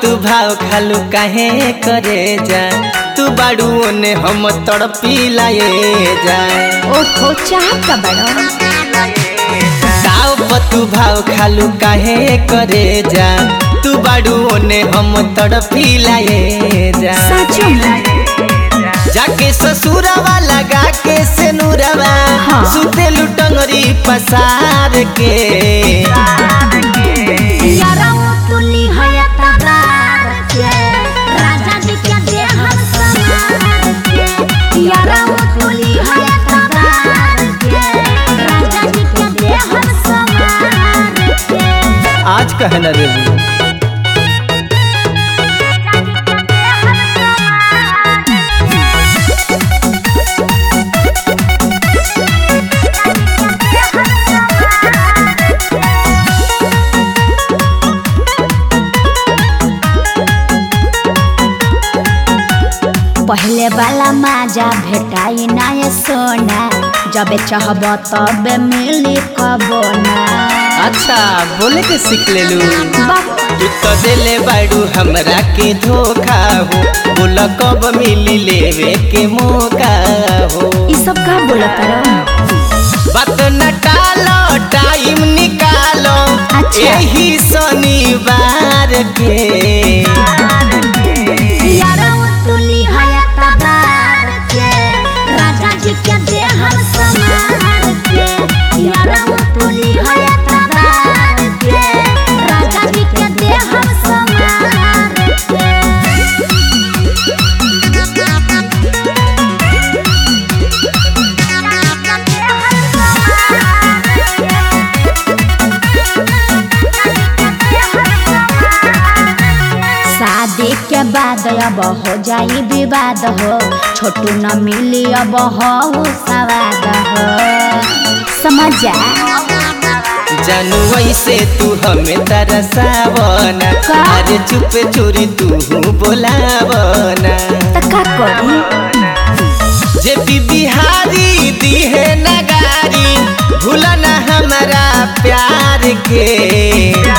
तू भाव खालू काहे करे जा तू बाड़ू ने हम तड़पी लाए जा ओहो चाह का बड़ो ताव तू भाव खालू काहे करे जा तू बाड़ू ने हम तड़पी लाए जा सचो में जाके ससुरवा लगा के सेनुरवा हाँ। सुते लुटंगरी पसार के यारा तुली है तबार के राजा जी के दे हम समार के यारा तुली है तबार के राजा जी के दे हम समार के आज कहना रे पहले वाला माजा भेटाई ना ये सोना जब चाहब तब मिली कबो ना अच्छा बोले के सीख ले लू बाप तू तो दिले बाड़ू हमरा के धोखा हो बोला कब मिली लेवे के मौका हो ये सब का बोला करो बात न टालो टाइम निकालो अच्छा। यही शनिवार के यारा तुली है तबार के राजा जी के दे हम समार के यारा तुली है तबार के राजा जी के दे हम समार के शादी के बाद अब हो जाई विवाद हो छोटू न मिली अब हो सवाद हो समझ जा जानू ऐसे तू हमें तरसावना का? अरे चुप चोरी तू बोलावना त का करी जे पी बिहारी दी है नगारी भूलना हमारा प्यार के